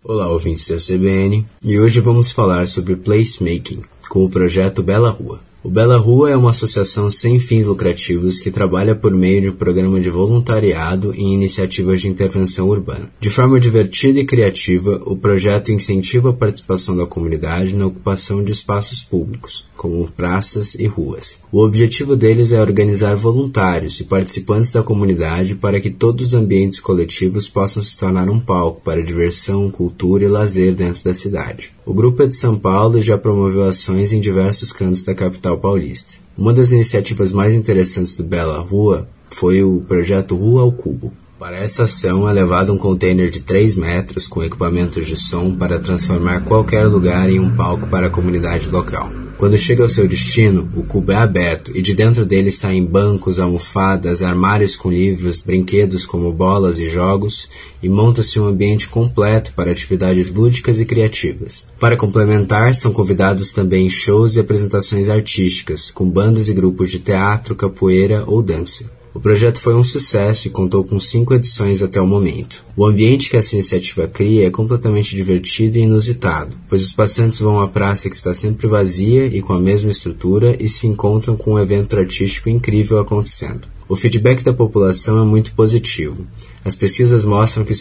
Olá, ouvintes da CBN, e hoje vamos falar sobre placemaking, com o projeto Bela Rua. O Bela Rua é uma associação sem fins lucrativos que trabalha por meio de um programa de voluntariado em iniciativas de intervenção urbana. De forma divertida e criativa, o projeto incentiva a participação da comunidade na ocupação de espaços públicos, como praças e ruas. O objetivo deles é organizar voluntários e participantes da comunidade para que todos os ambientes coletivos possam se tornar um palco para diversão, cultura e lazer dentro da cidade. O grupo é de São Paulo e já promoveu ações em diversos cantos da capital paulista. Uma das iniciativas mais interessantes do Bela Rua foi o projeto Rua ao Cubo. Para essa ação é levado um container de 3 metros com equipamentos de som para transformar qualquer lugar em um palco para a comunidade local. Quando chega ao seu destino, o cubo é aberto e de dentro dele saem bancos, almofadas, armários com livros, brinquedos como bolas e jogos, e monta-se um ambiente completo para atividades lúdicas e criativas. Para complementar, são convidados também shows e apresentações artísticas, com bandas e grupos de teatro, capoeira ou dança. O projeto foi um sucesso e contou com 5 edições até o momento. O ambiente que essa iniciativa cria é completamente divertido e inusitado, pois os passantes vão à praça que está sempre vazia e com a mesma estrutura e se encontram com um evento artístico incrível acontecendo. O feedback da população é muito positivo. As pesquisas mostram que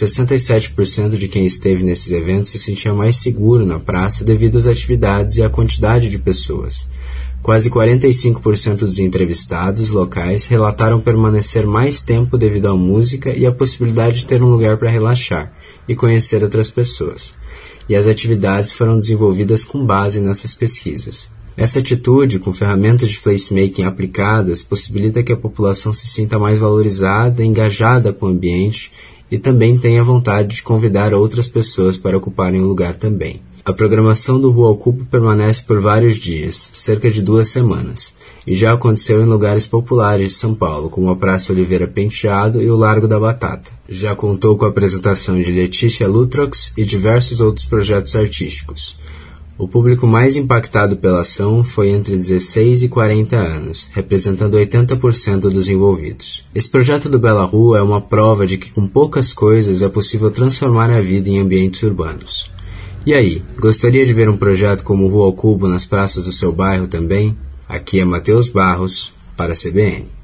67% de quem esteve nesses eventos se sentia mais seguro na praça devido às atividades e à quantidade de pessoas. Quase 45% dos entrevistados locais relataram permanecer mais tempo devido à música e à possibilidade de ter um lugar para relaxar e conhecer outras pessoas. E as atividades foram desenvolvidas com base nessas pesquisas. Essa atitude, com ferramentas de placemaking aplicadas, possibilita que a população se sinta mais valorizada, engajada com o ambiente e também tenha vontade de convidar outras pessoas para ocuparem o lugar também. A programação do Rua ao Cubo permanece por vários dias, cerca de 2 semanas, e já aconteceu em lugares populares de São Paulo, como a Praça Oliveira Penteado e o Largo da Batata. Já contou com a apresentação de Letícia Lutrox e diversos outros projetos artísticos. O público mais impactado pela ação foi entre 16 e 40 anos, representando 80% dos envolvidos. Esse projeto do Bela Rua é uma prova de que com poucas coisas é possível transformar a vida em ambientes urbanos. E aí, gostaria de ver um projeto como o Rua ao Cubo nas praças do seu bairro também? Aqui é Matheus Barros, para a CBN.